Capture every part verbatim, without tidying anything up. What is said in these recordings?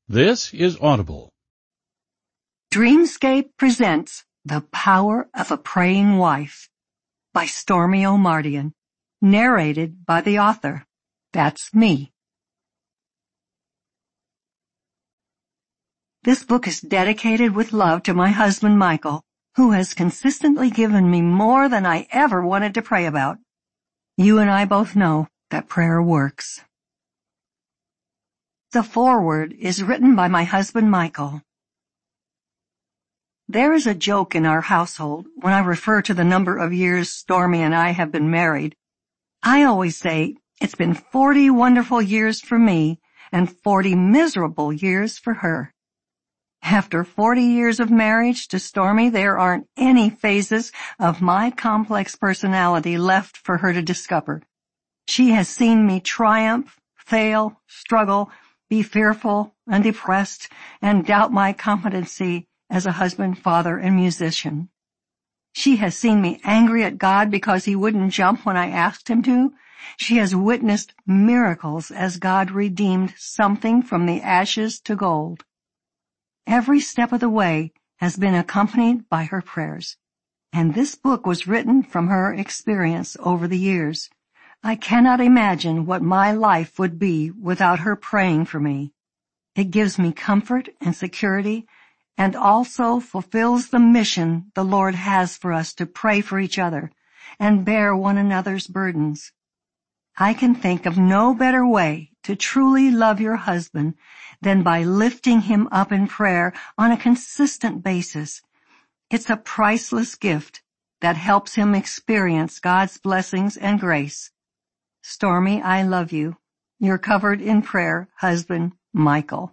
This is Audible. Dreamscape presents The Power of a Praying Wife by Stormy Omartian, narrated by the author. That's me. This book is dedicated with love to my husband Michael, who has consistently given me more than I ever wanted to pray about. You and I both know that prayer works. The foreword is written by my husband Michael. There is a joke in our household when I refer to the number of years Stormy and I have been married. I always say it's been forty wonderful years for me and forty miserable years for her. After forty years of marriage to Stormy, there aren't any phases of my complex personality left for her to discover. She has seen me triumph, fail, struggle, be fearful and depressed, and doubt my competency as a husband, father, and musician. She has seen me angry at God because he wouldn't jump when I asked him to. She has witnessed miracles as God redeemed something from the ashes to gold. Every step of the way has been accompanied by her prayers, and this book was written from her experience over the years. I cannot imagine what my life would be without her praying for me. It gives me comfort and security, and also fulfills the mission the Lord has for us to pray for each other and bear one another's burdens. I can think of no better way to truly love your husband than by lifting him up in prayer on a consistent basis. It's a priceless gift that helps him experience God's blessings and grace. Stormy, I love you. You're covered in prayer, husband Michael.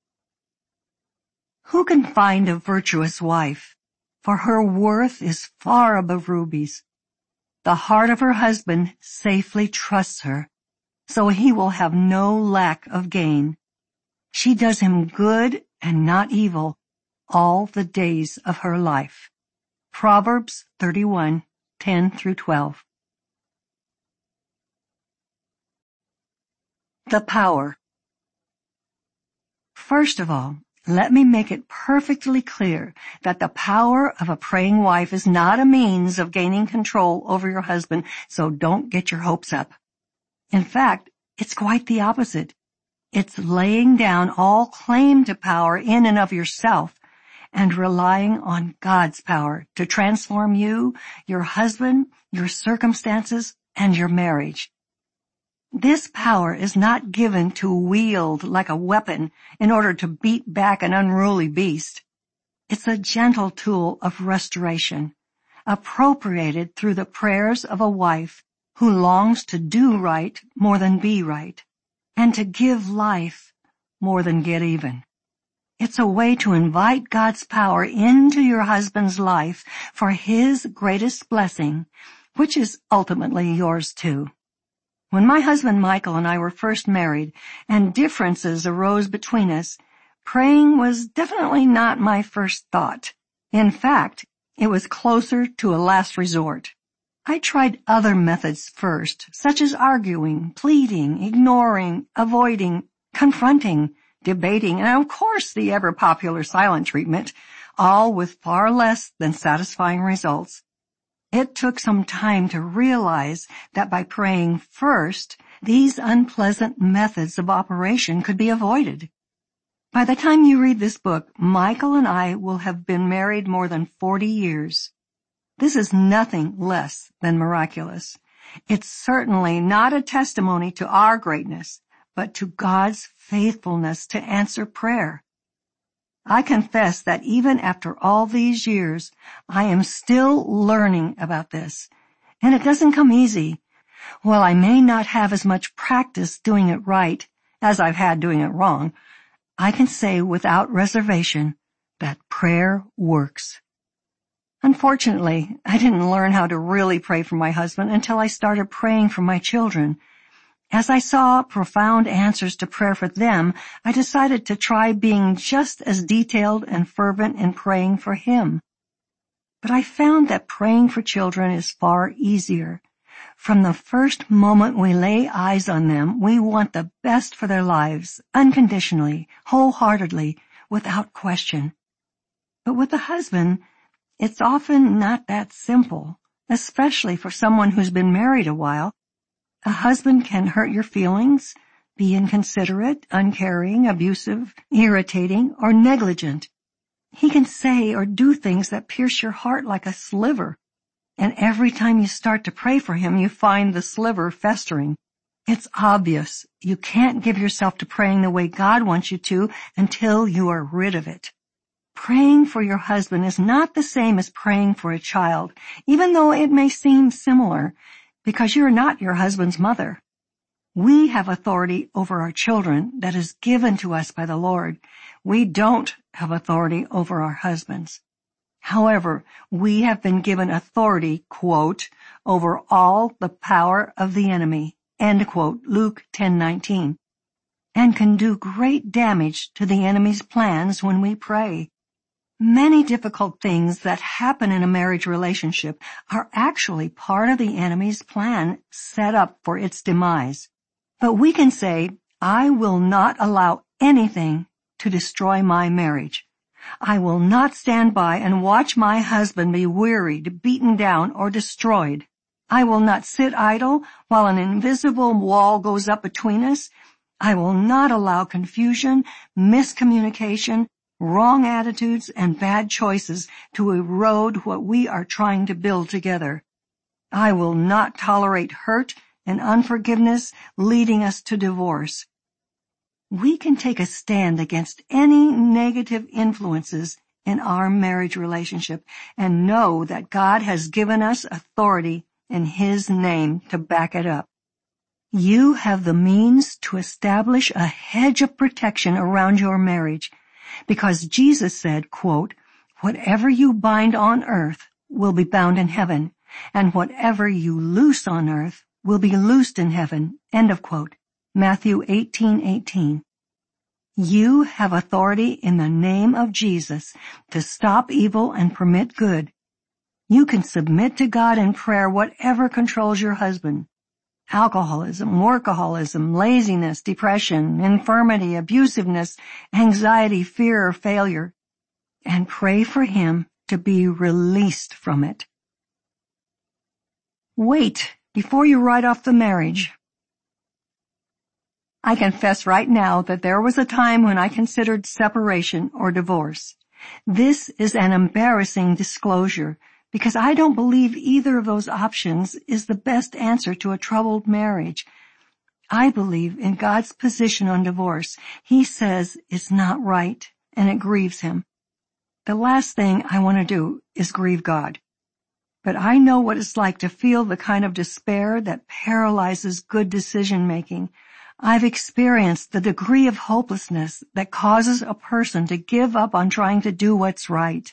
Who can find a virtuous wife? For her worth is far above rubies. The heart of her husband safely trusts her, so he will have no lack of gain. She does him good and not evil all the days of her life. Proverbs thirty-one, ten through twelve. The power. First of all, let me make it perfectly clear that the power of a praying wife is not a means of gaining control over your husband, so don't get your hopes up. In fact, it's quite the opposite. It's laying down all claim to power in and of yourself and relying on God's power to transform you, your husband, your circumstances, and your marriage. This power is not given to wield like a weapon in order to beat back an unruly beast. It's a gentle tool of restoration, appropriated through the prayers of a wife who longs to do right more than be right, and to give life more than get even. It's a way to invite God's power into your husband's life for his greatest blessing, which is ultimately yours too. When my husband Michael and I were first married and differences arose between us, praying was definitely not my first thought. In fact, it was closer to a last resort. I tried other methods first, such as arguing, pleading, ignoring, avoiding, confronting, debating, and of course the ever-popular silent treatment, all with far less than satisfying results. It took some time to realize that by praying first, these unpleasant methods of operation could be avoided. By the time you read this book, Michael and I will have been married more than forty years. This is nothing less than miraculous. It's certainly not a testimony to our greatness, but to God's faithfulness to answer prayer. I confess that even after all these years, I am still learning about this, and it doesn't come easy. While I may not have as much practice doing it right as I've had doing it wrong, I can say without reservation that prayer works. Unfortunately, I didn't learn how to really pray for my husband until I started praying for my children. As I saw profound answers to prayer for them, I decided to try being just as detailed and fervent in praying for him. But I found that praying for children is far easier. From the first moment we lay eyes on them, we want the best for their lives, unconditionally, wholeheartedly, without question. But with a husband, it's often not that simple, especially for someone who's been married a while. A husband can hurt your feelings, be inconsiderate, uncaring, abusive, irritating, or negligent. He can say or do things that pierce your heart like a sliver, and every time you start to pray for him, you find the sliver festering. It's obvious you can't give yourself to praying the way God wants you to until you are rid of it. Praying for your husband is not the same as praying for a child, even though it may seem similar, because you're not your husband's mother. We have authority over our children that is given to us by the Lord. We don't have authority over our husbands. However, we have been given authority, quote, over all the power of the enemy, end quote, Luke ten nineteen, and can do great damage to the enemy's plans when we pray. Many difficult things that happen in a marriage relationship are actually part of the enemy's plan set up for its demise. But we can say, I will not allow anything to destroy my marriage. I will not stand by and watch my husband be wearied, beaten down, or destroyed. I will not sit idle while an invisible wall goes up between us. I will not allow confusion, miscommunication, wrong attitudes, and bad choices to erode what we are trying to build together. I will not tolerate hurt and unforgiveness leading us to divorce. We can take a stand against any negative influences in our marriage relationship and know that God has given us authority in His name to back it up. You have the means to establish a hedge of protection around your marriage, because Jesus said, quote, whatever you bind on earth will be bound in heaven, and whatever you loose on earth will be loosed in heaven, end of quote. Matthew eighteen eighteen. You have authority in the name of Jesus to stop evil and permit good. You can submit to God in prayer whatever controls your husband. Alcoholism, workaholism, laziness, depression, infirmity, abusiveness, anxiety, fear, or failure, and pray for him to be released from it. Wait before you write off the marriage. I confess right now that there was a time when I considered separation or divorce. This is an embarrassing disclosure, because I don't believe either of those options is the best answer to a troubled marriage. I believe in God's position on divorce. He says it's not right, and it grieves Him. The last thing I want to do is grieve God. But I know what it's like to feel the kind of despair that paralyzes good decision-making. I've experienced the degree of hopelessness that causes a person to give up on trying to do what's right.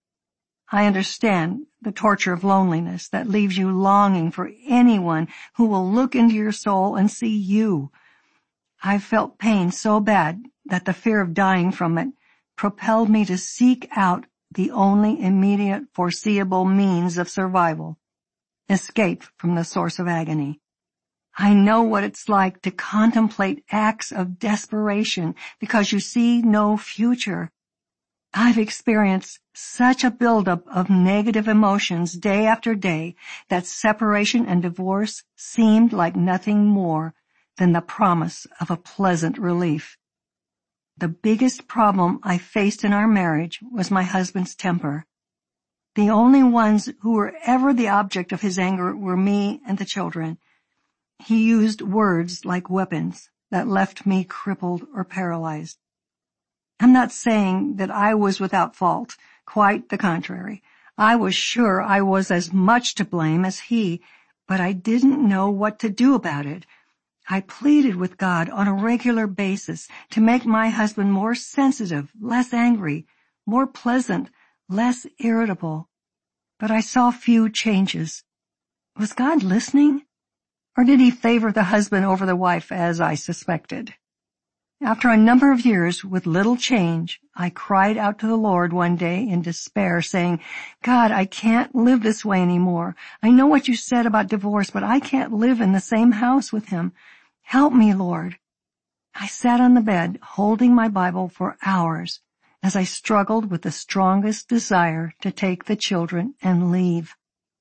I understand the torture of loneliness that leaves you longing for anyone who will look into your soul and see you. I've felt pain so bad that the fear of dying from it propelled me to seek out the only immediate foreseeable means of survival, escape from the source of agony. I know what it's like to contemplate acts of desperation because you see no future. I've experienced such a buildup of negative emotions day after day that separation and divorce seemed like nothing more than the promise of a pleasant relief. The biggest problem I faced in our marriage was my husband's temper. The only ones who were ever the object of his anger were me and the children. He used words like weapons that left me crippled or paralyzed. I'm not saying that I was without fault, quite the contrary. I was sure I was as much to blame as he, but I didn't know what to do about it. I pleaded with God on a regular basis to make my husband more sensitive, less angry, more pleasant, less irritable. But I saw few changes. Was God listening? Or did He favor the husband over the wife, as I suspected? After a number of years with little change, I cried out to the Lord one day in despair, saying, God, I can't live this way anymore. I know what you said about divorce, but I can't live in the same house with him. Help me, Lord. I sat on the bed, holding my Bible for hours as I struggled with the strongest desire to take the children and leave.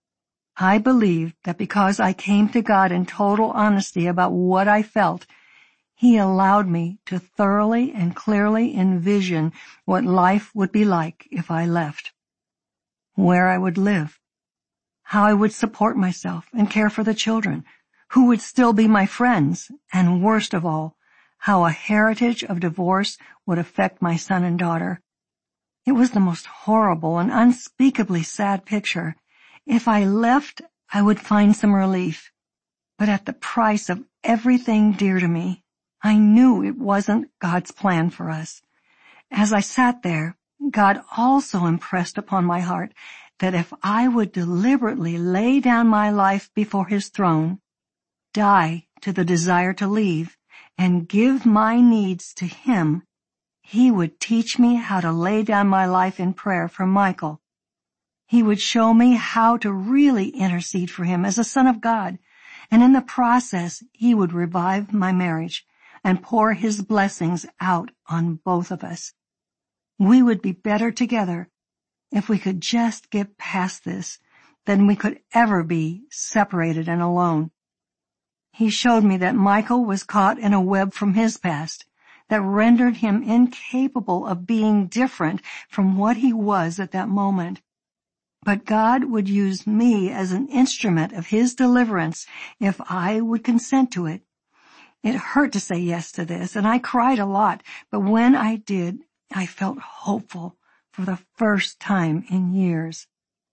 I believed that because I came to God in total honesty about what I felt, He allowed me to thoroughly and clearly envision what life would be like if I left, where I would live, how I would support myself and care for the children, who would still be my friends, and worst of all, how a heritage of divorce would affect my son and daughter. It was the most horrible and unspeakably sad picture. If I left, I would find some relief, but at the price of everything dear to me, I knew it wasn't God's plan for us. As I sat there, God also impressed upon my heart that if I would deliberately lay down my life before His throne, die to the desire to leave, and give my needs to Him, He would teach me how to lay down my life in prayer for Michael. He would show me how to really intercede for him as a son of God, and in the process He would revive my marriage and pour His blessings out on both of us. We would be better together if we could just get past this than we could ever be separated and alone. He showed me that Michael was caught in a web from his past that rendered him incapable of being different from what he was at that moment. But God would use me as an instrument of His deliverance if I would consent to it. It hurt to say yes to this, and I cried a lot, but when I did, I felt hopeful for the first time in years.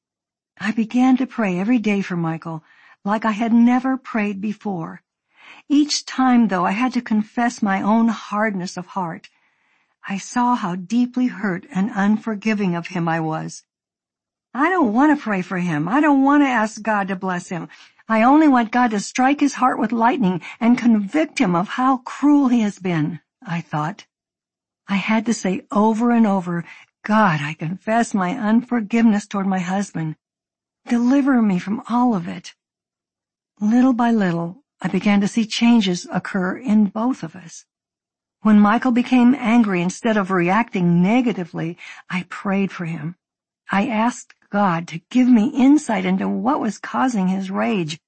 I began to pray every day for Michael, like I had never prayed before. Each time, though, I had to confess my own hardness of heart. I saw how deeply hurt and unforgiving of him I was. I don't want to pray for him. I don't want to ask God to bless him. I only want God to strike his heart with lightning and convict him of how cruel he has been, I thought. I had to say over and over, God, I confess my unforgiveness toward my husband. Deliver me from all of it. Little by little, I began to see changes occur in both of us. When Michael became angry, instead of reacting negatively, I prayed for him. I asked God to give me insight into what was causing his rage.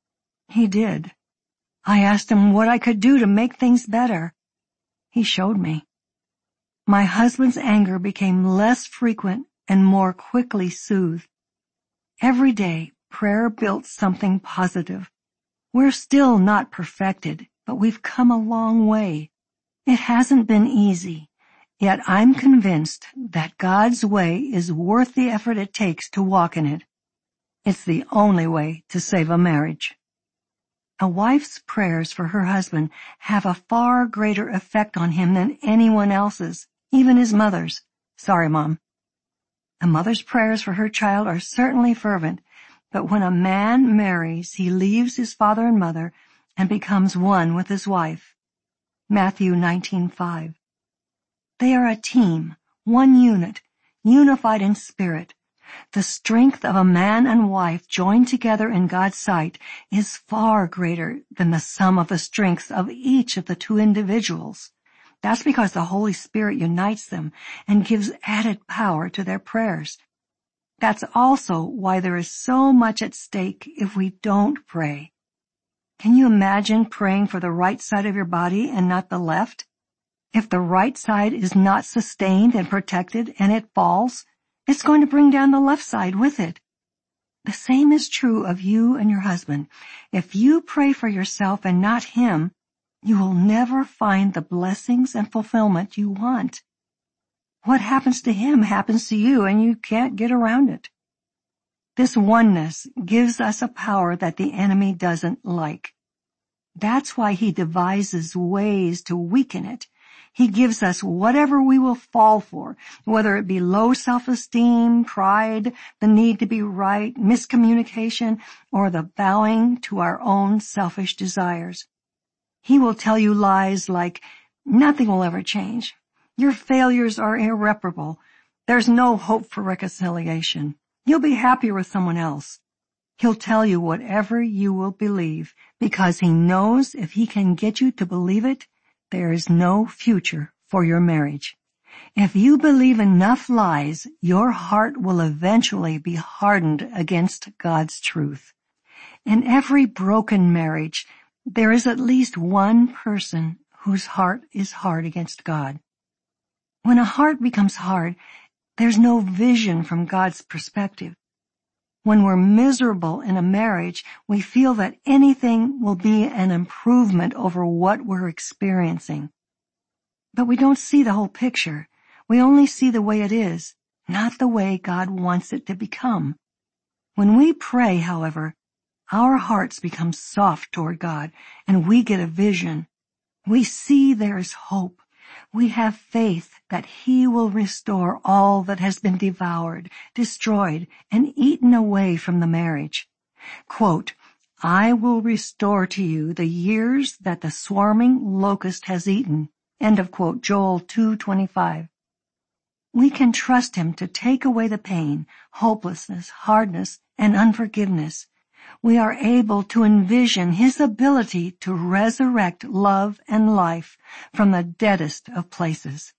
He did. I asked Him what I could do to make things better. He showed me. My husband's anger became less frequent and more quickly soothed. Every day, prayer built something positive. We're still not perfected, but we've come a long way. It hasn't been easy, yet I'm convinced that God's way is worth the effort it takes to walk in it. It's the only way to save a marriage. A wife's prayers for her husband have a far greater effect on him than anyone else's, even his mother's. Sorry, Mom. A mother's prayers for her child are certainly fervent, but when a man marries, he leaves his father and mother and becomes one with his wife. Matthew nineteen five. They are a team, one unit, unified in spirit. The strength of a man and wife joined together in God's sight is far greater than the sum of the strengths of each of the two individuals. That's because the Holy Spirit unites them and gives added power to their prayers. That's also why there is so much at stake if we don't pray. Can you imagine praying for the right side of your body and not the left? If the right side is not sustained and protected and it falls, it's going to bring down the left side with it. The same is true of you and your husband. If you pray for yourself and not him, you will never find the blessings and fulfillment you want. What happens to him happens to you, and you can't get around it. This oneness gives us a power that the enemy doesn't like. That's why he devises ways to weaken it. He gives us whatever we will fall for, whether it be low self-esteem, pride, the need to be right, miscommunication, or the bowing to our own selfish desires. He will tell you lies like, Nothing will ever change. Your failures are irreparable. There's no hope for reconciliation. You'll be happier with someone else. He'll tell you whatever you will believe, because he knows if he can get you to believe it, there is no future for your marriage. If you believe enough lies, your heart will eventually be hardened against God's truth. In every broken marriage, there is at least one person whose heart is hard against God. When a heart becomes hard, there's no vision from God's perspective. When we're miserable in a marriage, we feel that anything will be an improvement over what we're experiencing. But we don't see the whole picture. We only see the way it is, not the way God wants it to become. When we pray, however, our hearts become soft toward God, and we get a vision. We see there is hope. We have faith that He will restore all that has been devoured, destroyed, and eaten away from the marriage. Quote, I will restore to you the years that the swarming locust has eaten. End of quote, Joel two twenty-five. We can trust Him to take away the pain, hopelessness, hardness, and unforgiveness. We are able to envision His ability to resurrect love and life from the deadest of places.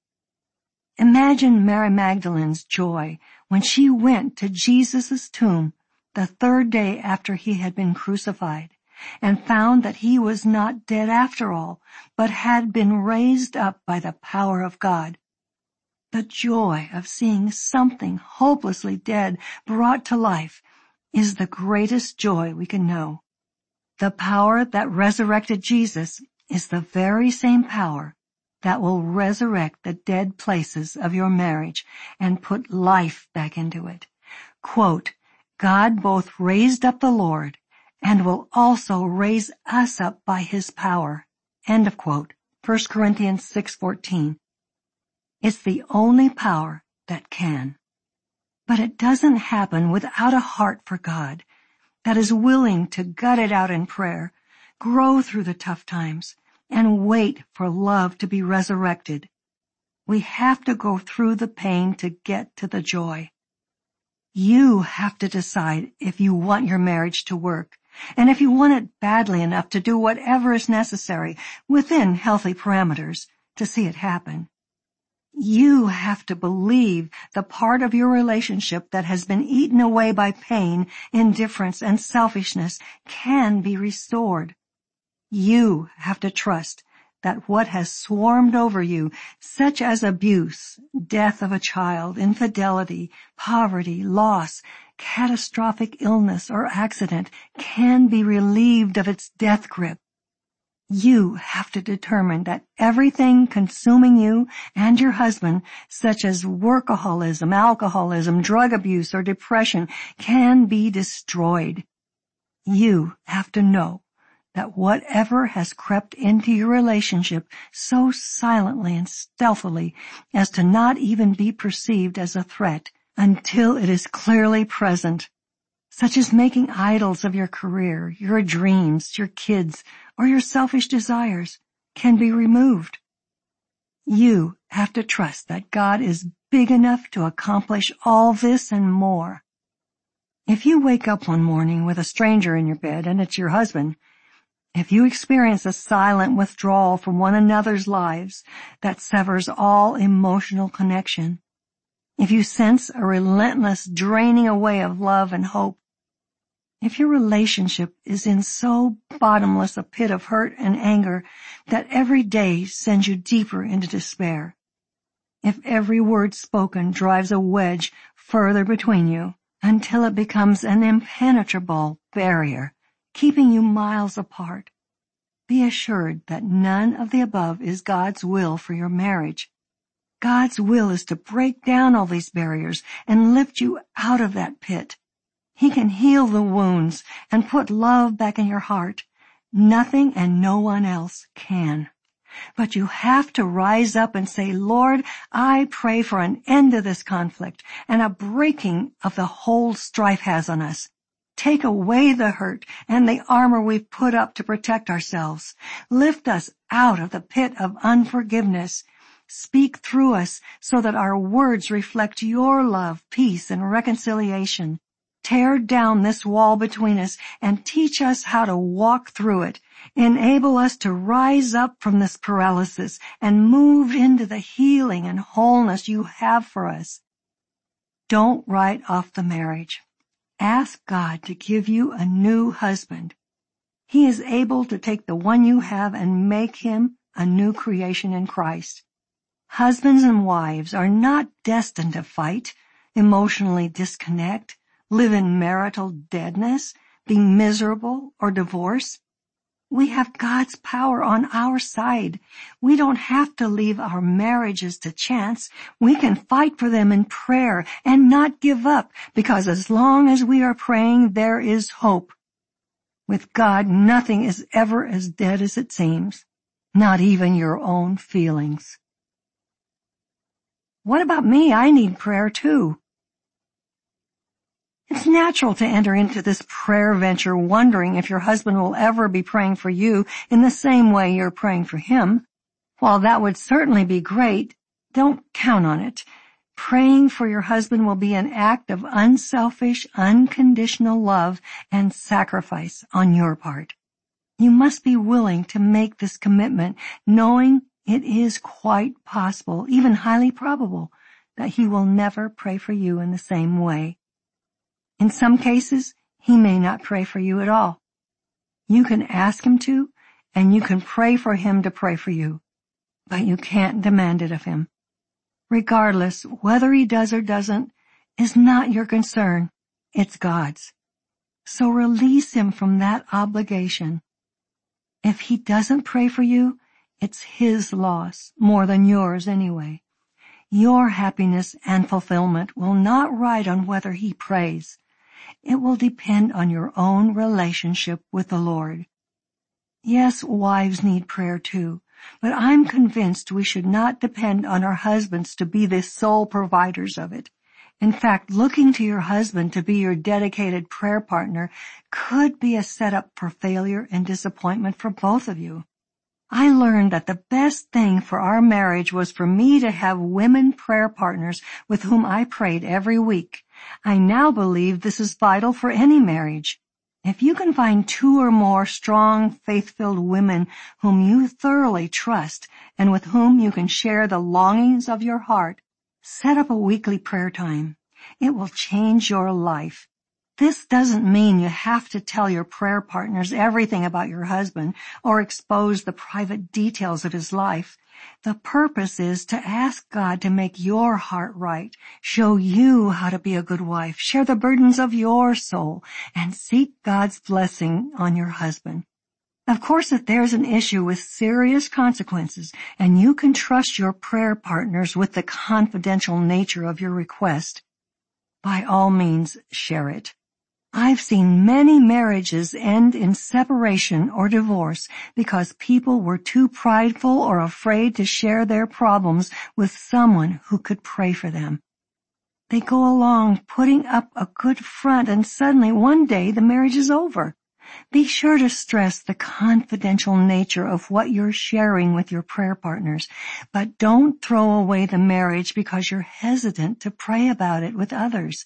Imagine Mary Magdalene's joy when she went to Jesus' tomb the third day after He had been crucified and found that He was not dead after all, but had been raised up by the power of God. The joy of seeing something hopelessly dead brought to life is the greatest joy we can know. The power that resurrected Jesus is the very same power that will resurrect the dead places of your marriage and put life back into it. Quote, God both raised up the Lord and will also raise us up by His power. End of quote. First Corinthians six fourteen. It's the only power that can. But it doesn't happen without a heart for God that is willing to gut it out in prayer, grow through the tough times, and wait for love to be resurrected. We have to go through the pain to get to the joy. You have to decide if you want your marriage to work, and if you want it badly enough to do whatever is necessary within healthy parameters to see it happen. You have to believe the part of your relationship that has been eaten away by pain, indifference, and selfishness can be restored. You have to trust that what has swarmed over you, such as abuse, death of a child, infidelity, poverty, loss, catastrophic illness, or accident, can be relieved of its death grip. You have to determine that everything consuming you and your husband, such as workaholism, alcoholism, drug abuse, or depression, can be destroyed. You have to know that whatever has crept into your relationship so silently and stealthily as to not even be perceived as a threat until it is clearly present, such as making idols of your career, your dreams, your kids, or your selfish desires, can be removed. You have to trust that God is big enough to accomplish all this and more. If you wake up one morning with a stranger in your bed and it's your husband, if you experience a silent withdrawal from one another's lives that severs all emotional connection, if you sense a relentless draining away of love and hope, if your relationship is in so bottomless a pit of hurt and anger that every day sends you deeper into despair, if every word spoken drives a wedge further between you until it becomes an impenetrable barrier, keeping you miles apart, be assured that none of the above is God's will for your marriage. God's will is to break down all these barriers and lift you out of that pit. He can heal the wounds and put love back in your heart. Nothing and no one else can. But you have to rise up and say, Lord, I pray for an end to this conflict and a breaking of the hold strife has on us. Take away the hurt and the armor we've put up to protect ourselves. Lift us out of the pit of unforgiveness. Speak through us so that our words reflect your love, peace, and reconciliation. Tear down this wall between us and teach us how to walk through it. Enable us to rise up from this paralysis and move into the healing and wholeness you have for us. Don't write off the marriage. Ask God to give you a new husband. He is able to take the one you have and make him a new creation in Christ. Husbands and wives are not destined to fight, emotionally disconnect, live in marital deadness, be miserable, or divorce. We have God's power on our side. We don't have to leave our marriages to chance. We can fight for them in prayer and not give up, because as long as we are praying, there is hope. With God, nothing is ever as dead as it seems, not even your own feelings. What about me? I need prayer too. It's natural to enter into this prayer venture wondering if your husband will ever be praying for you in the same way you're praying for him. While that would certainly be great, don't count on it. Praying for your husband will be an act of unselfish, unconditional love and sacrifice on your part. You must be willing to make this commitment, knowing it is quite possible, even highly probable, that he will never pray for you in the same way. In some cases, he may not pray for you at all. You can ask him to, and you can pray for him to pray for you, but you can't demand it of him. Regardless, whether he does or doesn't is not your concern. It's God's. So release him from that obligation. If he doesn't pray for you, it's his loss, more than yours anyway. Your happiness and fulfillment will not ride on whether he prays. It will depend on your own relationship with the Lord. Yes, wives need prayer too, but I'm convinced we should not depend on our husbands to be the sole providers of it. In fact, looking to your husband to be your dedicated prayer partner could be a setup for failure and disappointment for both of you. I learned that the best thing for our marriage was for me to have women prayer partners with whom I prayed every week. I now believe this is vital for any marriage. If you can find two or more strong, faith-filled women whom you thoroughly trust and with whom you can share the longings of your heart, set up a weekly prayer time. It will change your life. This doesn't mean you have to tell your prayer partners everything about your husband or expose the private details of his life. The purpose is to ask God to make your heart right, show you how to be a good wife, share the burdens of your soul, and seek God's blessing on your husband. Of course, if there's an issue with serious consequences and you can trust your prayer partners with the confidential nature of your request, by all means, share it. I've seen many marriages end in separation or divorce because people were too prideful or afraid to share their problems with someone who could pray for them. They go along putting up a good front, and suddenly one day the marriage is over. Be sure to stress the confidential nature of what you're sharing with your prayer partners, but don't throw away the marriage because you're hesitant to pray about it with others.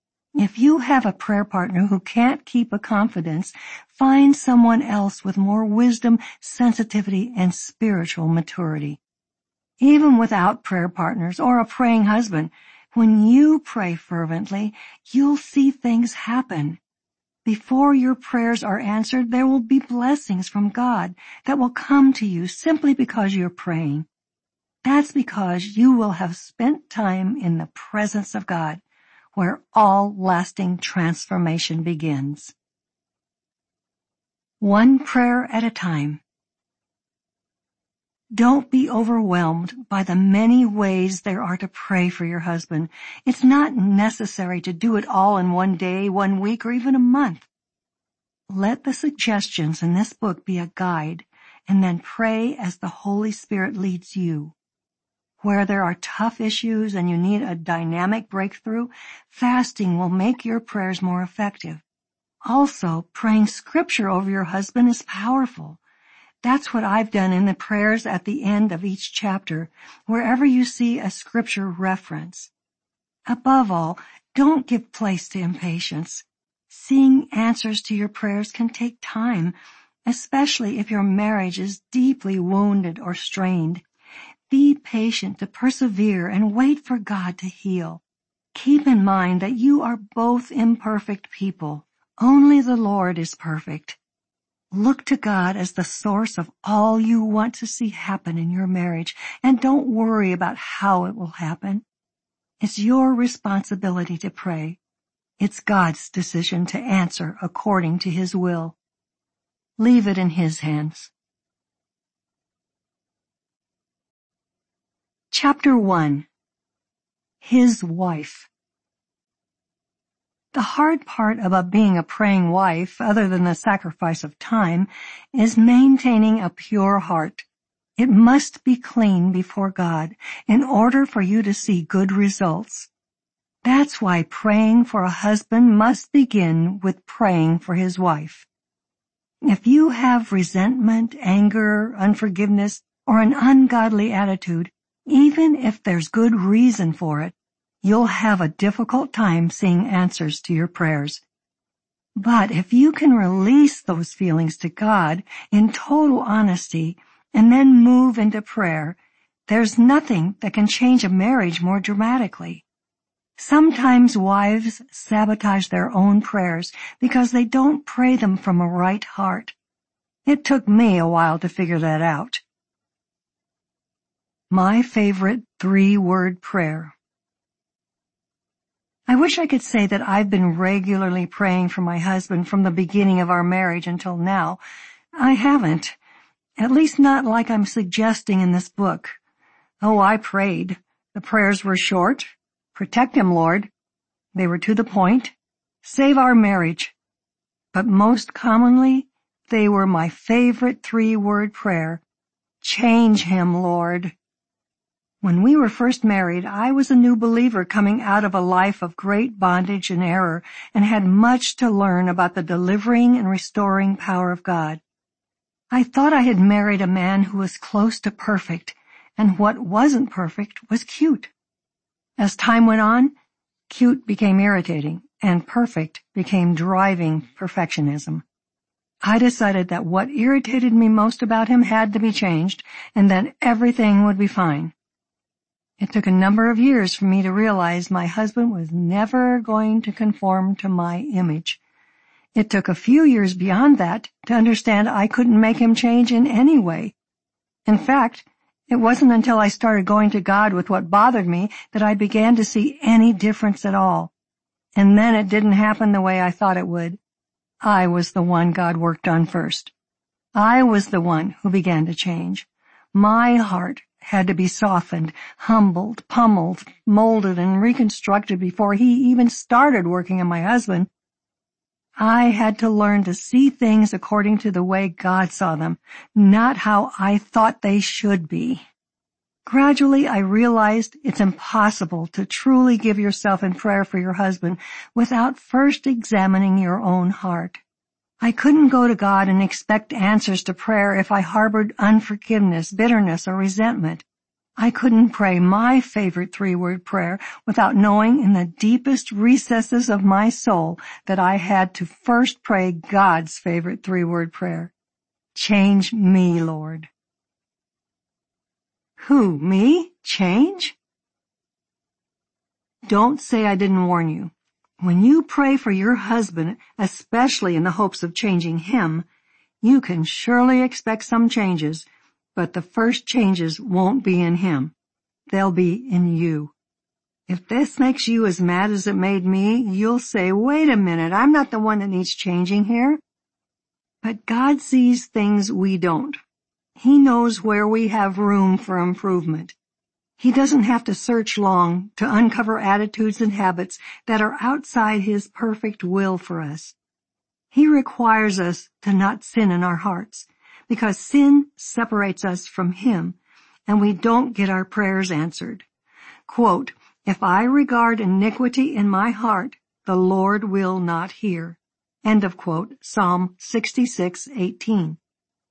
If you have a prayer partner who can't keep a confidence, find someone else with more wisdom, sensitivity, and spiritual maturity. Even without prayer partners or a praying husband, when you pray fervently, you'll see things happen. Before your prayers are answered, there will be blessings from God that will come to you simply because you're praying. That's because you will have spent time in the presence of God, where all lasting transformation begins. One prayer at a time. Don't be overwhelmed by the many ways there are to pray for your husband. It's not necessary to do it all in one day, one week, or even a month. Let the suggestions in this book be a guide, and then pray as the Holy Spirit leads you. Where there are tough issues and you need a dynamic breakthrough, fasting will make your prayers more effective. Also, praying scripture over your husband is powerful. That's what I've done in the prayers at the end of each chapter, wherever you see a scripture reference. Above all, don't give place to impatience. Seeing answers to your prayers can take time, especially if your marriage is deeply wounded or strained. Be patient to persevere and wait for God to heal. Keep in mind that you are both imperfect people. Only the Lord is perfect. Look to God as the source of all you want to see happen in your marriage, and don't worry about how it will happen. It's your responsibility to pray. It's God's decision to answer according to His will. Leave it in His hands. Chapter one. His Wife. The hard part about being a praying wife, other than the sacrifice of time, is maintaining a pure heart. It must be clean before God in order for you to see good results. That's why praying for a husband must begin with praying for his wife. If you have resentment, anger, unforgiveness, or an ungodly attitude, even if there's good reason for it, you'll have a difficult time seeing answers to your prayers. But if you can release those feelings to God in total honesty and then move into prayer, there's nothing that can change a marriage more dramatically. Sometimes wives sabotage their own prayers because they don't pray them from a right heart. It took me a while to figure that out. My favorite three-word prayer. I wish I could say that I've been regularly praying for my husband from the beginning of our marriage until now. I haven't. At least not like I'm suggesting in this book. Oh, I prayed. The prayers were short. Protect him, Lord. They were to the point. Save our marriage. But most commonly, they were my favorite three-word prayer. Change him, Lord. When we were first married, I was a new believer coming out of a life of great bondage and error and had much to learn about the delivering and restoring power of God. I thought I had married a man who was close to perfect, and what wasn't perfect was cute. As time went on, cute became irritating, and perfect became driving perfectionism. I decided that what irritated me most about him had to be changed, and then everything would be fine. It took a number of years for me to realize my husband was never going to conform to my image. It took a few years beyond that to understand I couldn't make him change in any way. In fact, it wasn't until I started going to God with what bothered me that I began to see any difference at all. And then it didn't happen the way I thought it would. I was the one God worked on first. I was the one who began to change. My heart had to be softened, humbled, pummeled, molded, and reconstructed before he even started working on my husband. I had to learn to see things according to the way God saw them, not how I thought they should be. Gradually, I realized it's impossible to truly give yourself in prayer for your husband without first examining your own heart. I couldn't go to God and expect answers to prayer if I harbored unforgiveness, bitterness, or resentment. I couldn't pray my favorite three-word prayer without knowing in the deepest recesses of my soul that I had to first pray God's favorite three-word prayer. Change me, Lord. Who, me? Change? Don't say I didn't warn you. When you pray for your husband, especially in the hopes of changing him, you can surely expect some changes, but the first changes won't be in him. They'll be in you. If this makes you as mad as it made me, you'll say, wait a minute, I'm not the one that needs changing here. But God sees things we don't. He knows where we have room for improvement. He doesn't have to search long to uncover attitudes and habits that are outside His perfect will for us. He requires us to not sin in our hearts, because sin separates us from Him, and we don't get our prayers answered. Quote, if I regard iniquity in my heart, the Lord will not hear. End of quote, Psalm sixty-six eighteen.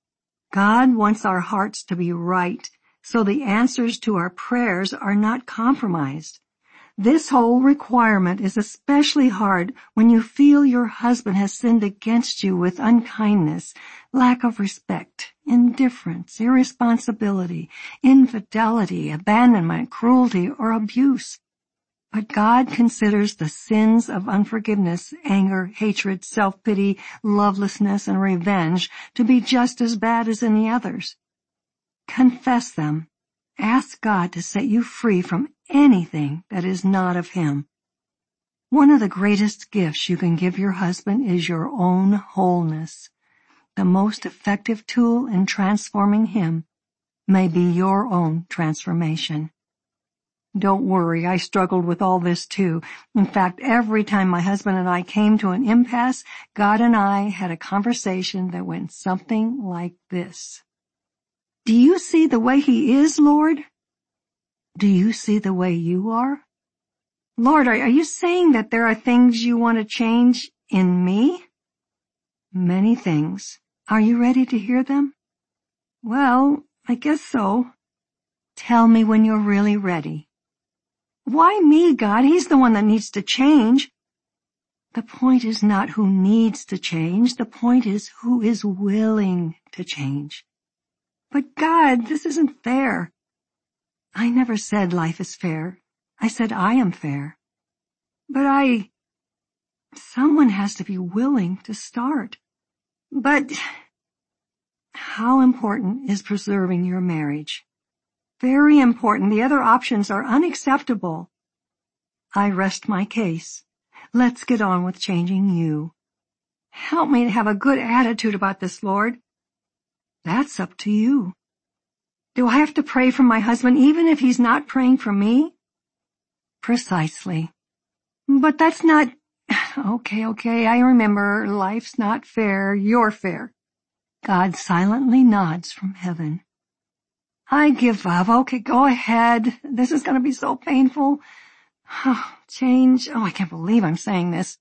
God wants our hearts to be right, so the answers to our prayers are not compromised. This whole requirement is especially hard when you feel your husband has sinned against you with unkindness, lack of respect, indifference, irresponsibility, infidelity, abandonment, cruelty, or abuse. But God considers the sins of unforgiveness, anger, hatred, self-pity, lovelessness, and revenge to be just as bad as any others. Confess them. Ask God to set you free from anything that is not of Him. One of the greatest gifts you can give your husband is your own wholeness. The most effective tool in transforming him may be your own transformation. Don't worry, I struggled with all this too. In fact, every time my husband and I came to an impasse, God and I had a conversation that went something like this. Do you see the way He is, Lord? Do you see the way you are? Lord, are, are you saying that there are things you want to change in me? Many things. Are you ready to hear them? Well, I guess so. Tell me when you're really ready. Why me, God? He's the one that needs to change. The point is not who needs to change. The point is who is willing to change. But God, this isn't fair. I never said life is fair. I said I am fair. But I... Someone has to be willing to start. But how important is preserving your marriage? Very important. The other options are unacceptable. I rest my case. Let's get on with changing you. Help me to have a good attitude about this, Lord. That's up to you. Do I have to pray for my husband even if he's not praying for me? Precisely. But that's not... Okay, okay, I remember. Life's not fair. You're fair. God silently nods from heaven. I give up. Okay, go ahead. This is going to be so painful. Oh, change. Oh, I can't believe I'm saying this.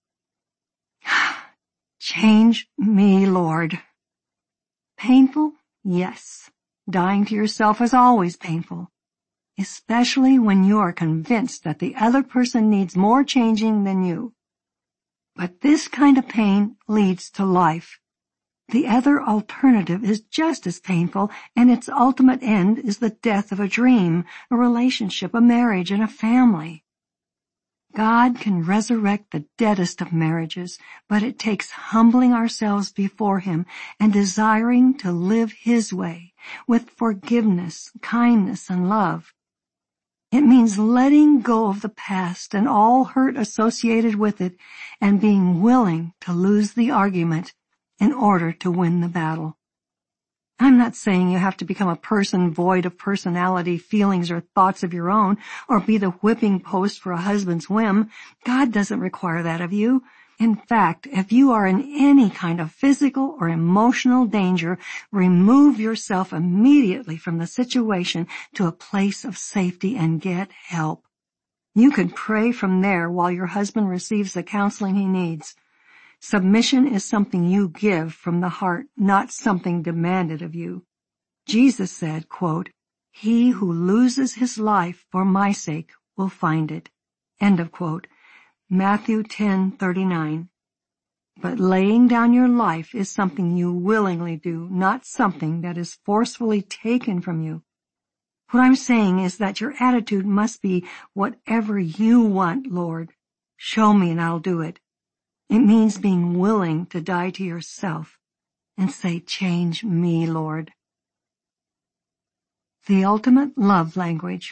Change me, Lord. Painful? Yes. Dying to yourself is always painful, especially when you are convinced that the other person needs more changing than you. But this kind of pain leads to life. The other alternative is just as painful, and its ultimate end is the death of a dream, a relationship, a marriage, and a family. God can resurrect the deadest of marriages, but it takes humbling ourselves before Him and desiring to live His way, with forgiveness, kindness, and love. It means letting go of the past and all hurt associated with it and being willing to lose the argument in order to win the battle. I'm not saying you have to become a person void of personality, feelings, or thoughts of your own, or be the whipping post for a husband's whim. God doesn't require that of you. In fact, if you are in any kind of physical or emotional danger, remove yourself immediately from the situation to a place of safety and get help. You can pray from there while your husband receives the counseling he needs. Submission is something you give from the heart, not something demanded of you. Jesus said, quote, "He who loses his life for my sake will find it." End of quote. Matthew ten thirty-nine. But laying down your life is something you willingly do, not something that is forcefully taken from you. What I'm saying is that your attitude must be, whatever you want, Lord. Show me and I'll do it. It means being willing to die to yourself and say, change me, Lord. The ultimate love language.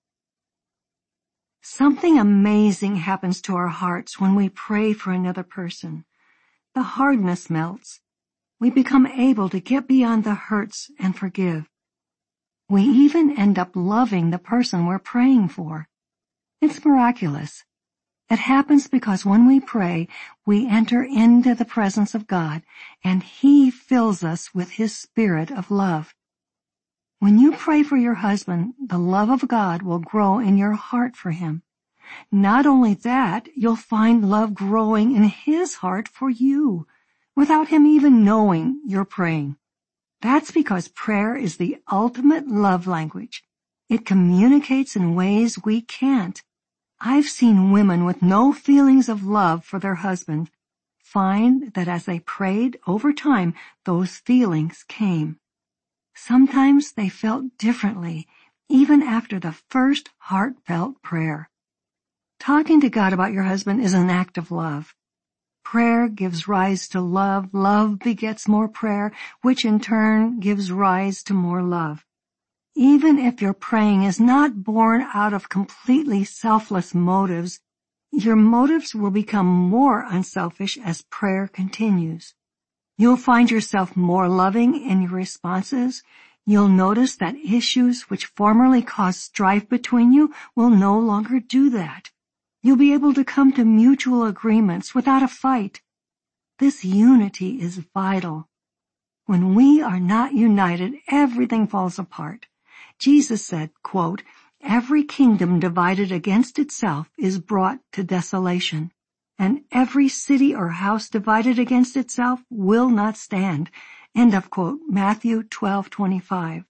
Something amazing happens to our hearts when we pray for another person. The hardness melts. We become able to get beyond the hurts and forgive. We even end up loving the person we're praying for. It's miraculous. It happens because when we pray, we enter into the presence of God, and He fills us with His spirit of love. When you pray for your husband, the love of God will grow in your heart for him. Not only that, you'll find love growing in His heart for you, without Him even knowing you're praying. That's because prayer is the ultimate love language. It communicates in ways we can't. I've seen women with no feelings of love for their husband find that as they prayed over time, those feelings came. Sometimes they felt differently, even after the first heartfelt prayer. Talking to God about your husband is an act of love. Prayer gives rise to love. Love begets more prayer, which in turn gives rise to more love. Even if your praying is not born out of completely selfless motives, your motives will become more unselfish as prayer continues. You'll find yourself more loving in your responses. You'll notice that issues which formerly caused strife between you will no longer do that. You'll be able to come to mutual agreements without a fight. This unity is vital. When we are not united, everything falls apart. Jesus said, quote, "Every kingdom divided against itself is brought to desolation, and every city or house divided against itself will not stand." End of quote. Matthew twelve twenty-five.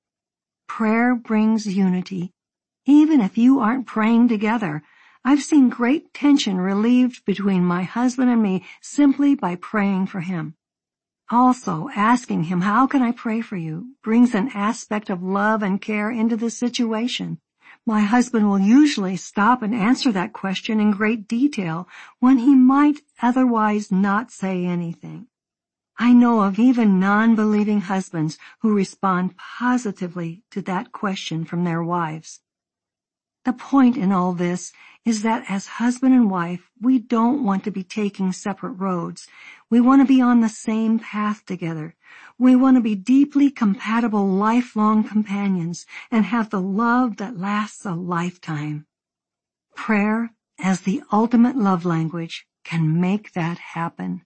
Prayer brings unity, even if you aren't praying together. I've seen great tension relieved between my husband and me simply by praying for him. Also, asking him, "How can I pray for you?" brings an aspect of love and care into the situation. My husband will usually stop and answer that question in great detail when he might otherwise not say anything. I know of even non-believing husbands who respond positively to that question from their wives. The point in all this is that as husband and wife, we don't want to be taking separate roads. We want to be on the same path together. We want to be deeply compatible lifelong companions and have the love that lasts a lifetime. Prayer, as the ultimate love language, can make that happen.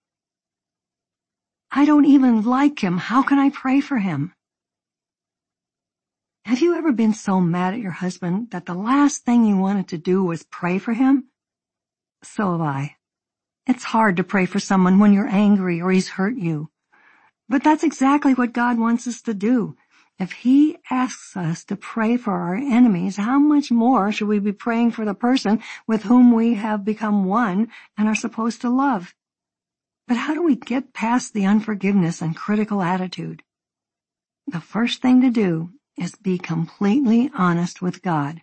I don't even like him. How can I pray for him? Have you ever been so mad at your husband that the last thing you wanted to do was pray for him? So have I. It's hard to pray for someone when you're angry or he's hurt you. But that's exactly what God wants us to do. If he asks us to pray for our enemies, how much more should we be praying for the person with whom we have become one and are supposed to love? But how do we get past the unforgiveness and critical attitude? The first thing to do is be completely honest with God.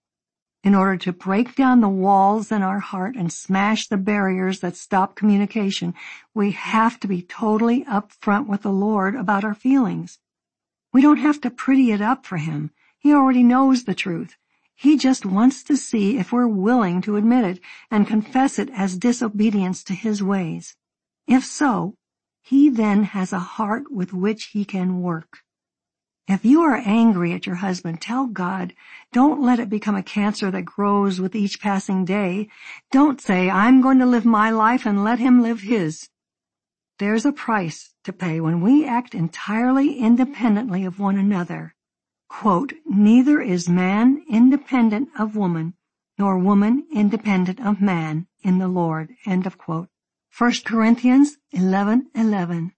In order to break down the walls in our heart and smash the barriers that stop communication, we have to be totally upfront with the Lord about our feelings. We don't have to pretty it up for him. He already knows the truth. He just wants to see if we're willing to admit it and confess it as disobedience to his ways. If so, he then has a heart with which he can work. If you are angry at your husband, tell God. Don't let it become a cancer that grows with each passing day. Don't say, "I'm going to live my life and let him live his." There's a price to pay when we act entirely independently of one another. Quote, "Neither is man independent of woman, nor woman independent of man in the Lord." End of quote. First Corinthians eleven eleven.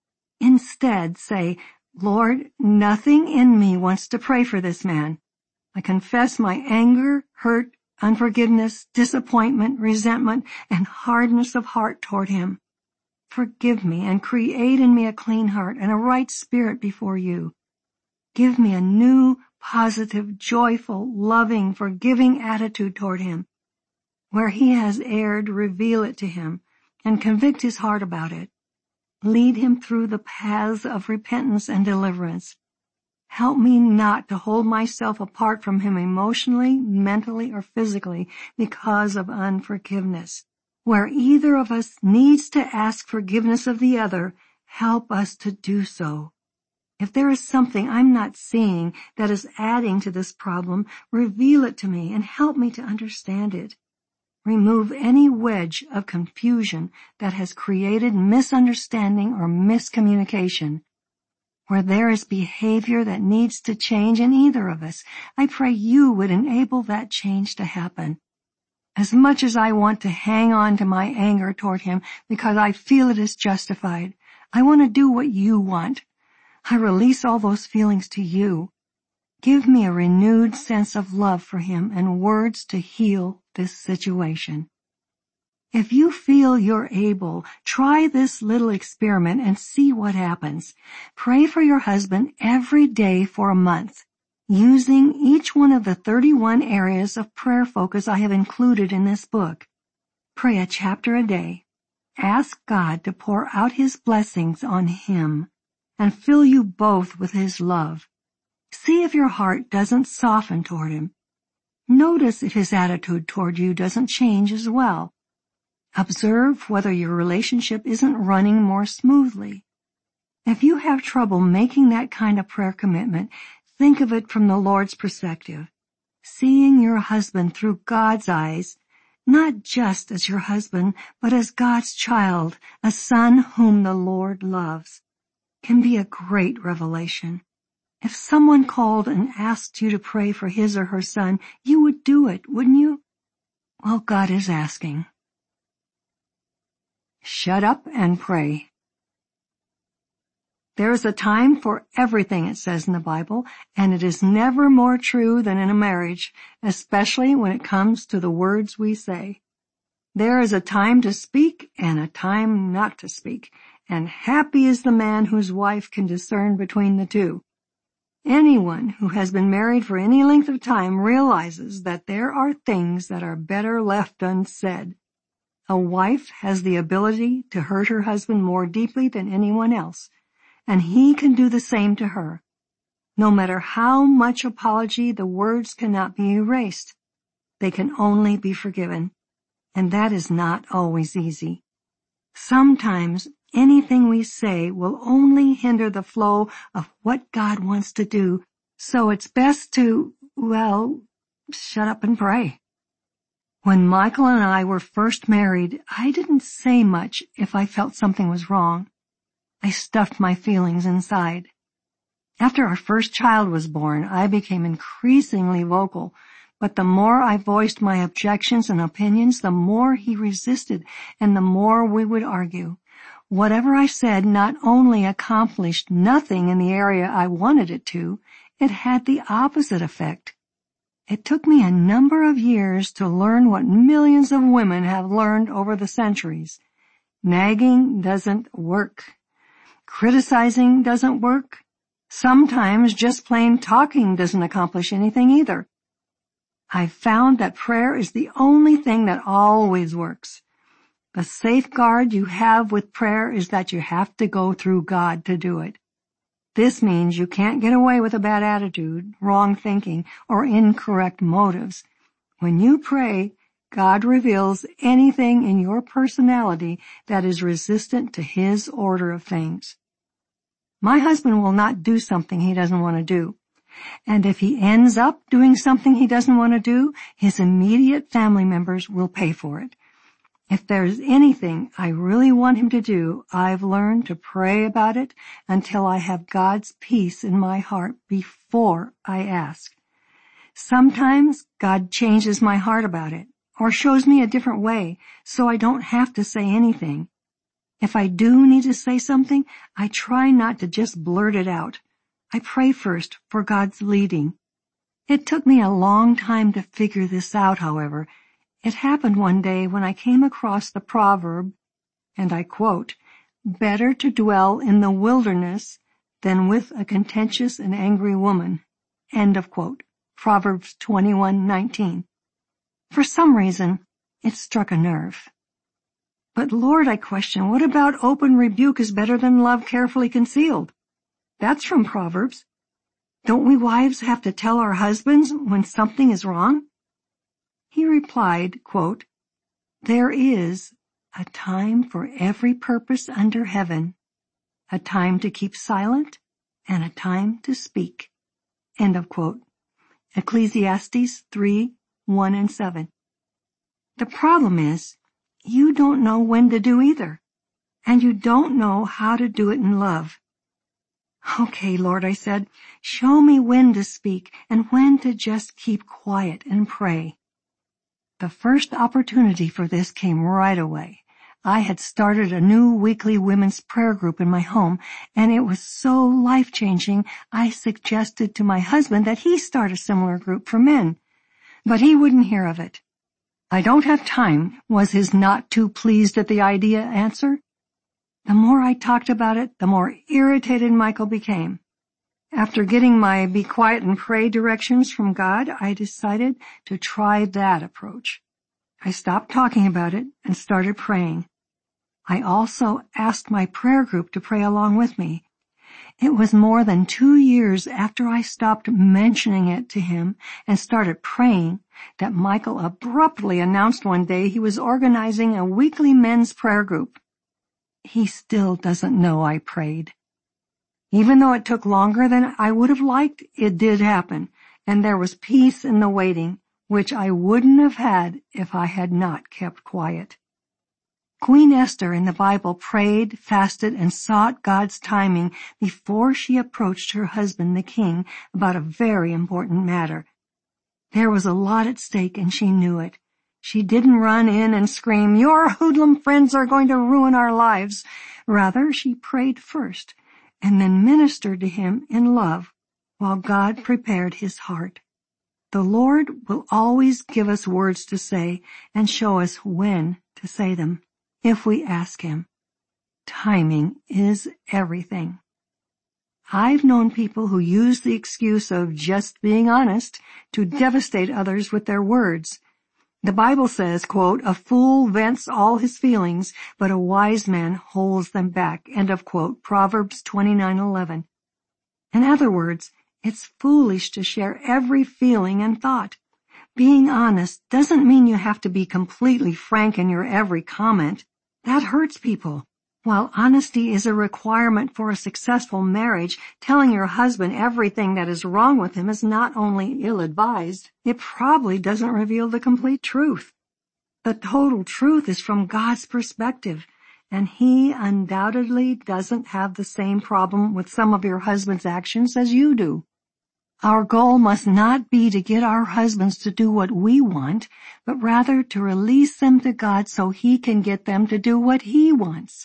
Instead, say, "Lord, nothing in me wants to pray for this man. I confess my anger, hurt, unforgiveness, disappointment, resentment, and hardness of heart toward him. Forgive me and create in me a clean heart and a right spirit before you. Give me a new, positive, joyful, loving, forgiving attitude toward him. Where he has erred, reveal it to him and convict his heart about it. Lead him through the paths of repentance and deliverance. Help me not to hold myself apart from him emotionally, mentally, or physically because of unforgiveness. Where either of us needs to ask forgiveness of the other, help us to do so. If there is something I'm not seeing that is adding to this problem, reveal it to me and help me to understand it. Remove any wedge of confusion that has created misunderstanding or miscommunication. Where there is behavior that needs to change in either of us, I pray you would enable that change to happen. As much as I want to hang on to my anger toward him because I feel it is justified, I want to do what you want. I release all those feelings to you. Give me a renewed sense of love for him and words to heal this situation. If you feel you're able, try this little experiment and see what happens. Pray for your husband every day for a month, using each one of the thirty-one areas of prayer focus I have included in this book. Pray a chapter a day. Ask God to pour out his blessings on him and fill you both with his love. See if your heart doesn't soften toward him. Notice if his attitude toward you doesn't change as well. Observe whether your relationship isn't running more smoothly. If you have trouble making that kind of prayer commitment, think of it from the Lord's perspective, seeing your husband through God's eyes, not just as your husband, but as God's child, a son whom the Lord loves, can be a great revelation. If someone called and asked you to pray for his or her son, you would do it, wouldn't you? Well, God is asking. Shut up and pray. There is a time for everything, it says in the Bible, and it is never more true than in a marriage, especially when it comes to the words we say. There is a time to speak and a time not to speak, and happy is the man whose wife can discern between the two. Anyone who has been married for any length of time realizes that there are things that are better left unsaid. A wife has the ability to hurt her husband more deeply than anyone else, and he can do the same to her. No matter how much apology, the words cannot be erased. They can only be forgiven, and that is not always easy. Sometimes anything we say will only hinder the flow of what God wants to do, so it's best to, well, shut up and pray. When Michael and I were first married, I didn't say much if I felt something was wrong. I stuffed my feelings inside. After our first child was born, I became increasingly vocal, but the more I voiced my objections and opinions, the more he resisted, and the more we would argue. Whatever I said not only accomplished nothing in the area I wanted it to, it had the opposite effect. It took me a number of years to learn what millions of women have learned over the centuries. Nagging doesn't work. Criticizing doesn't work. Sometimes just plain talking doesn't accomplish anything either. I've found that prayer is the only thing that always works. The safeguard you have with prayer is that you have to go through God to do it. This means you can't get away with a bad attitude, wrong thinking, or incorrect motives. When you pray, God reveals anything in your personality that is resistant to his order of things. My husband will not do something he doesn't want to do. And if he ends up doing something he doesn't want to do, his immediate family members will pay for it. If there's anything I really want him to do, I've learned to pray about it until I have God's peace in my heart before I ask. Sometimes God changes my heart about it, or shows me a different way, so I don't have to say anything. If I do need to say something, I try not to just blurt it out. I pray first for God's leading. It took me a long time to figure this out, however. It happened one day when I came across the proverb, and I quote, "Better to dwell in the wilderness than with a contentious and angry woman." End of quote. Proverbs twenty-one nineteen. For some reason, it struck a nerve. But Lord, I question, what about open rebuke is better than love carefully concealed? That's from Proverbs. Don't we wives have to tell our husbands when something is wrong? He replied, quote, "There is a time for every purpose under heaven, a time to keep silent and a time to speak." End of quote. Ecclesiastes three, one and seven. The problem is, you don't know when to do either, and you don't know how to do it in love. "Okay, Lord," I said, "show me when to speak and when to just keep quiet and pray." The first opportunity for this came right away. I had started a new weekly women's prayer group in my home, and it was so life-changing I suggested to my husband that he start a similar group for men. But he wouldn't hear of it. "I don't have time," was his not too pleased at the idea answer. The more I talked about it, the more irritated Michael became. After getting my be quiet and pray directions from God, I decided to try that approach. I stopped talking about it and started praying. I also asked my prayer group to pray along with me. It was more than two years after I stopped mentioning it to him and started praying that Michael abruptly announced one day he was organizing a weekly men's prayer group. He still doesn't know I prayed. Even though it took longer than I would have liked, it did happen, and there was peace in the waiting, which I wouldn't have had if I had not kept quiet. Queen Esther in the Bible prayed, fasted, and sought God's timing before she approached her husband, the king, about a very important matter. There was a lot at stake, and she knew it. She didn't run in and scream, "Your hoodlum friends are going to ruin our lives." Rather, she prayed first, and then ministered to him in love, while God prepared his heart. The Lord will always give us words to say and show us when to say them, if we ask him. Timing is everything. I've known people who use the excuse of just being honest to devastate others with their words. The Bible says, quote, "A fool vents all his feelings, but a wise man holds them back," end of quote, Proverbs twenty-nine eleven. In other words, it's foolish to share every feeling and thought. Being honest doesn't mean you have to be completely frank in your every comment. That hurts people. While honesty is a requirement for a successful marriage, telling your husband everything that is wrong with him is not only ill-advised, it probably doesn't reveal the complete truth. The total truth is from God's perspective, and he undoubtedly doesn't have the same problem with some of your husband's actions as you do. Our goal must not be to get our husbands to do what we want, but rather to release them to God so he can get them to do what he wants.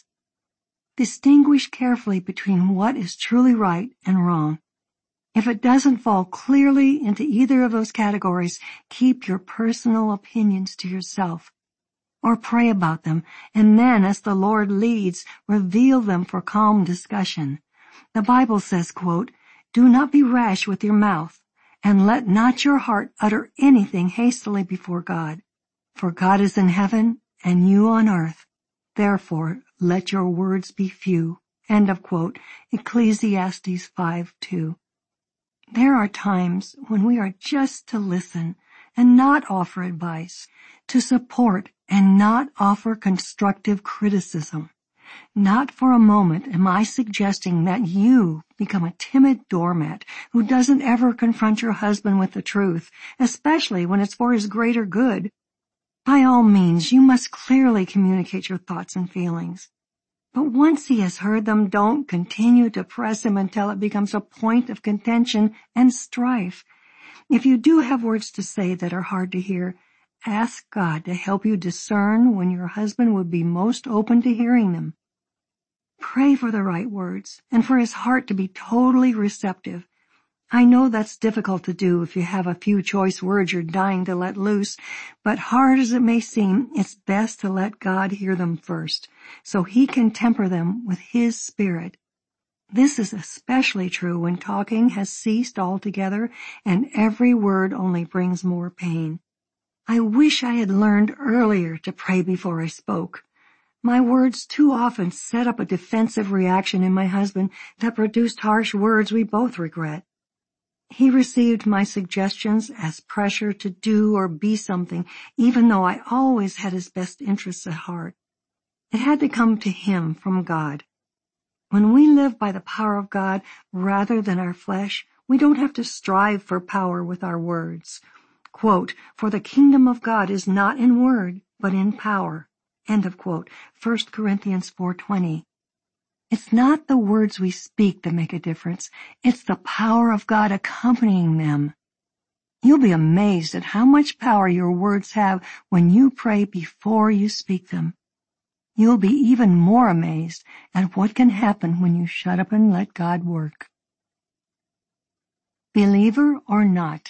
Distinguish carefully between what is truly right and wrong. If it doesn't fall clearly into either of those categories, keep your personal opinions to yourself. Or pray about them, and then, as the Lord leads, reveal them for calm discussion. The Bible says, quote, "Do not be rash with your mouth, and let not your heart utter anything hastily before God. For God is in heaven, and you on earth. Therefore, let your words be few." End of quote, Ecclesiastes five two. There are times when we are just to listen and not offer advice, to support and not offer constructive criticism. Not for a moment am I suggesting that you become a timid doormat who doesn't ever confront your husband with the truth, especially when it's for his greater good. By all means, you must clearly communicate your thoughts and feelings. But once he has heard them, don't continue to press him until it becomes a point of contention and strife. If you do have words to say that are hard to hear, ask God to help you discern when your husband would be most open to hearing them. Pray for the right words and for his heart to be totally receptive. I know that's difficult to do if you have a few choice words you're dying to let loose, but hard as it may seem, it's best to let God hear them first, so he can temper them with his spirit. This is especially true when talking has ceased altogether and every word only brings more pain. I wish I had learned earlier to pray before I spoke. My words too often set up a defensive reaction in my husband that produced harsh words we both regret. He received my suggestions as pressure to do or be something, even though I always had his best interests at heart. It had to come to him from God. When we live by the power of God rather than our flesh, we don't have to strive for power with our words. Quote, "For the kingdom of God is not in word, but in power." End of quote. First Corinthians four twenty. It's not the words we speak that make a difference. It's the power of God accompanying them. You'll be amazed at how much power your words have when you pray before you speak them. You'll be even more amazed at what can happen when you shut up and let God work. Believer or not?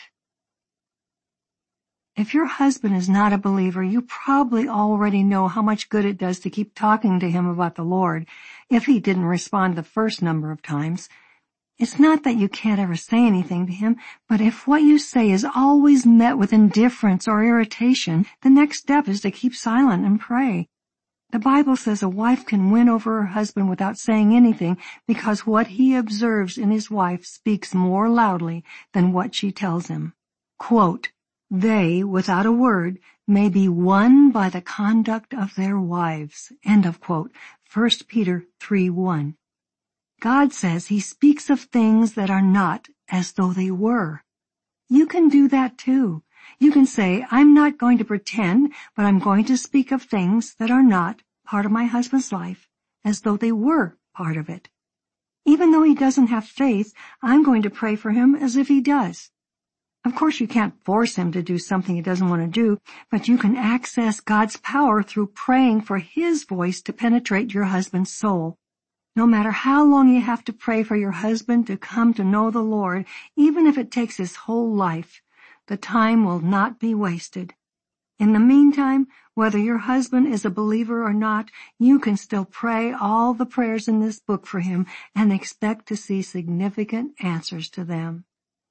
If your husband is not a believer, you probably already know how much good it does to keep talking to him about the Lord if he didn't respond the first number of times. It's not that you can't ever say anything to him, but if what you say is always met with indifference or irritation, the next step is to keep silent and pray. The Bible says a wife can win over her husband without saying anything because what he observes in his wife speaks more loudly than what she tells him. Quote, "They, without a word, may be won by the conduct of their wives." End of quote. First Peter three one. God says he speaks of things that are not as though they were. You can do that too. You can say, I'm not going to pretend, but I'm going to speak of things that are not part of my husband's life as though they were part of it. Even though he doesn't have faith, I'm going to pray for him as if he does. Of course, you can't force him to do something he doesn't want to do, but you can access God's power through praying for his voice to penetrate your husband's soul. No matter how long you have to pray for your husband to come to know the Lord, even if it takes his whole life, the time will not be wasted. In the meantime, whether your husband is a believer or not, you can still pray all the prayers in this book for him and expect to see significant answers to them.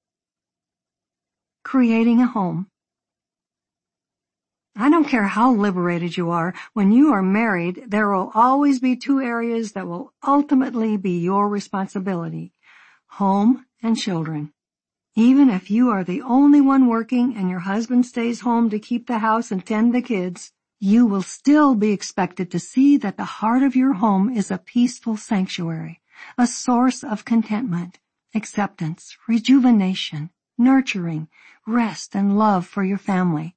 Creating a home. I don't care how liberated you are, when you are married, there will always be two areas that will ultimately be your responsibility: home and children. Even if you are the only one working and your husband stays home to keep the house and tend the kids, you will still be expected to see that the heart of your home is a peaceful sanctuary, a source of contentment, acceptance, rejuvenation, nurturing, rest, and love for your family.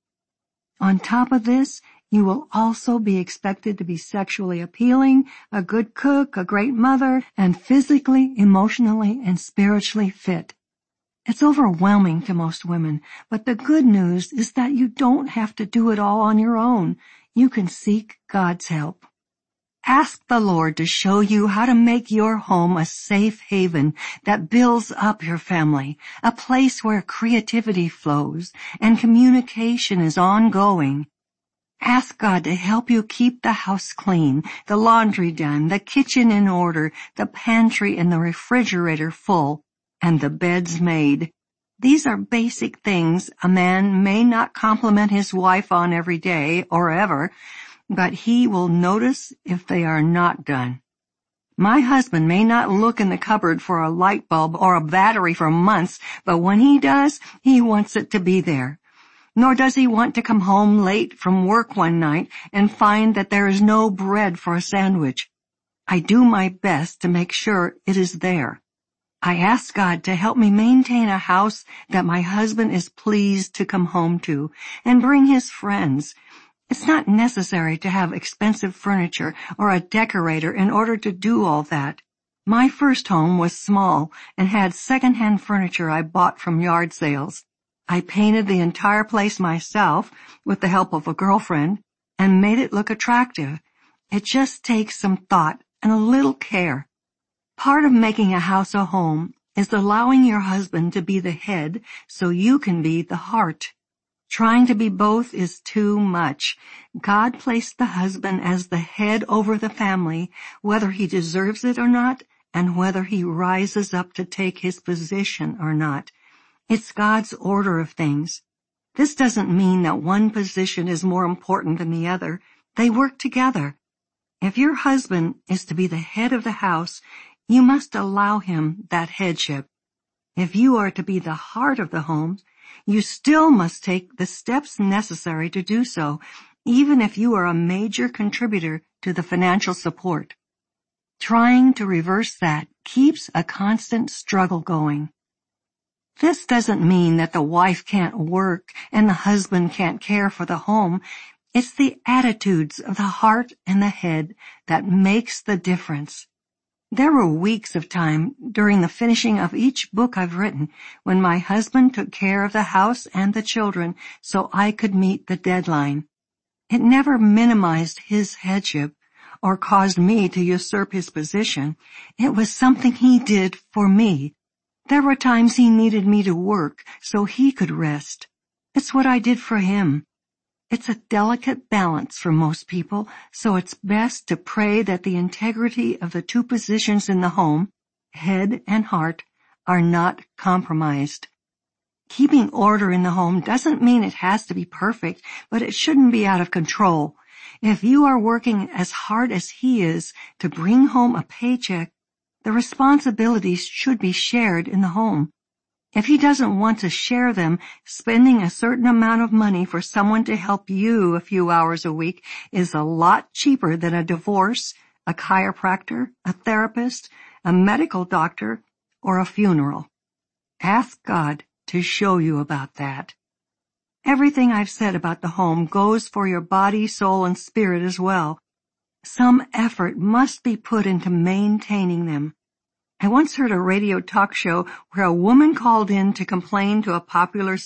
On top of this, you will also be expected to be sexually appealing, a good cook, a great mother, and physically, emotionally, and spiritually fit. It's overwhelming to most women, but the good news is that you don't have to do it all on your own. You can seek God's help. Ask the Lord to show you how to make your home a safe haven that builds up your family, a place where creativity flows and communication is ongoing. Ask God to help you keep the house clean, the laundry done, the kitchen in order, the pantry and the refrigerator full, and the beds made. These are basic things a man may not compliment his wife on every day or ever, but he will notice if they are not done. My husband may not look in the cupboard for a light bulb or a battery for months, but when he does, he wants it to be there. Nor does he want to come home late from work one night and find that there is no bread for a sandwich. I do my best to make sure it is there. I ask God to help me maintain a house that my husband is pleased to come home to and bring his friends. It's not necessary to have expensive furniture or a decorator in order to do all that. My first home was small and had second-hand furniture I bought from yard sales. I painted the entire place myself with the help of a girlfriend and made it look attractive. It just takes some thought and a little care. Part of making a house a home is allowing your husband to be the head so you can be the heart. Trying to be both is too much. God placed the husband as the head over the family, whether he deserves it or not, and whether he rises up to take his position or not. It's God's order of things. This doesn't mean that one position is more important than the other. They work together. If your husband is to be the head of the house, you must allow him that headship. If you are to be the heart of the home, you still must take the steps necessary to do so, even if you are a major contributor to the financial support. Trying to reverse that keeps a constant struggle going. This doesn't mean that the wife can't work and the husband can't care for the home. It's the attitudes of the heart and the head that makes the difference. There were weeks of time during the finishing of each book I've written when my husband took care of the house and the children so I could meet the deadline. It never minimized his headship or caused me to usurp his position. It was something he did for me. There were times he needed me to work so he could rest. It's what I did for him. It's a delicate balance for most people, so it's best to pray that the integrity of the two positions in the home, head and heart, are not compromised. Keeping order in the home doesn't mean it has to be perfect, but it shouldn't be out of control. If you are working as hard as he is to bring home a paycheck, the responsibilities should be shared in the home. If he doesn't want to share them, spending a certain amount of money for someone to help you a few hours a week is a lot cheaper than a divorce, a chiropractor, a therapist, a medical doctor, or a funeral. Ask God to show you about that. Everything I've said about the home goes for your body, soul, and spirit as well. Some effort must be put into maintaining them. I once heard a radio talk show where a woman called in to complain to a popular